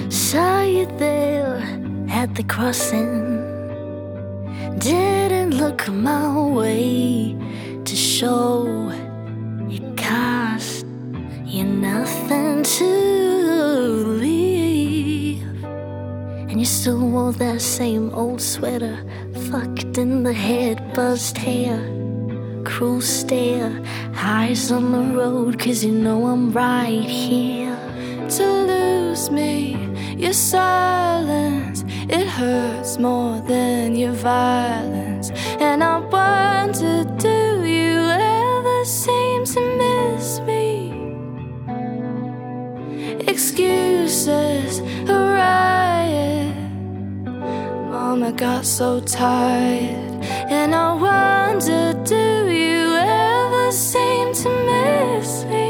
Saw you there at the crossing. Didn't look my way to show it cost you nothing to leave. And you still wore that same old sweater, fucked in the head, buzzed hair, cruel stare, eyes on the road, 'cause you know I'm right here. To lose me, your silence, it hurts more than your violence. And I wonder, do you ever seem to miss me? Excuses, a riot. Mama got so tired. And I wonder, do you ever seem to miss me?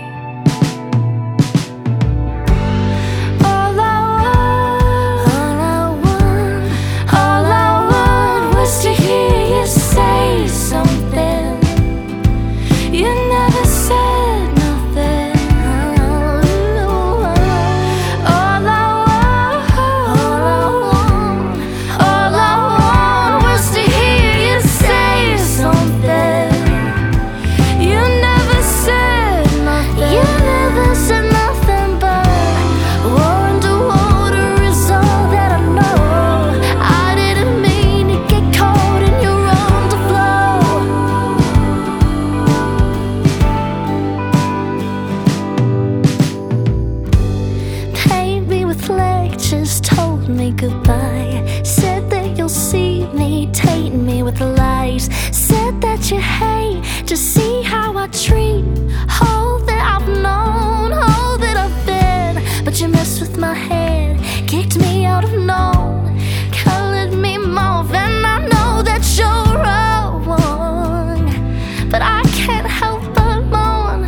Lectures told me goodbye. Said that you'll see me, taint me with lies. Said that you hate to see how I treat all that I've known, all that I've been. But you messed with my head, kicked me out of known, colored me mauve, and I know that you're wrong, but I can't help but mourn.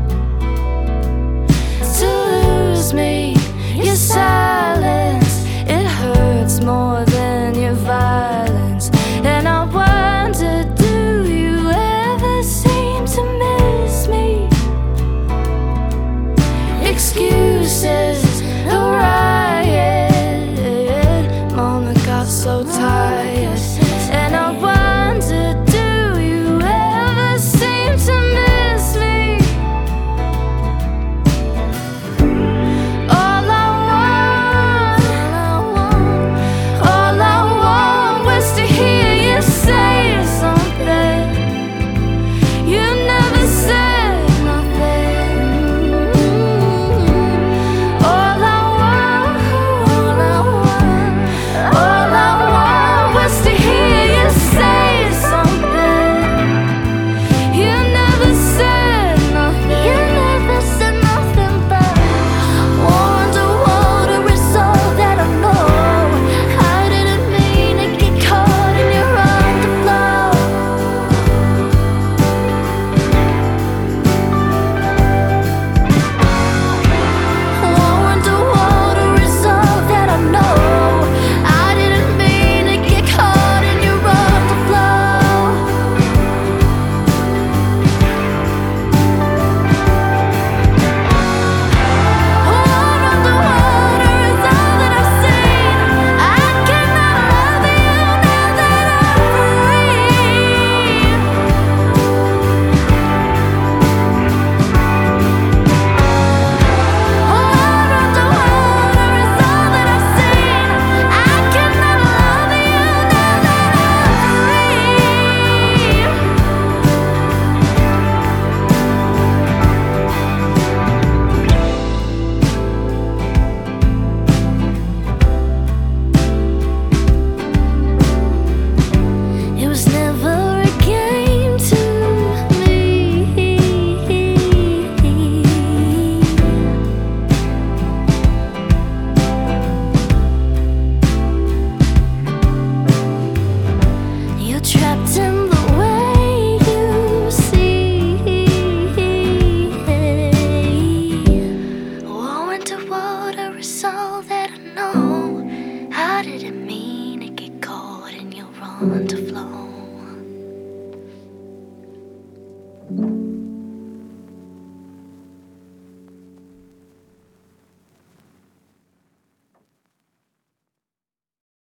To lose me, your silence, it hurts more than your violence. And I wonder, do you ever seem to miss me? Excuses, a riot. Mama got so tired. And I wonder, do you ever seem to miss me? Didn't mean to get caught in your wrong to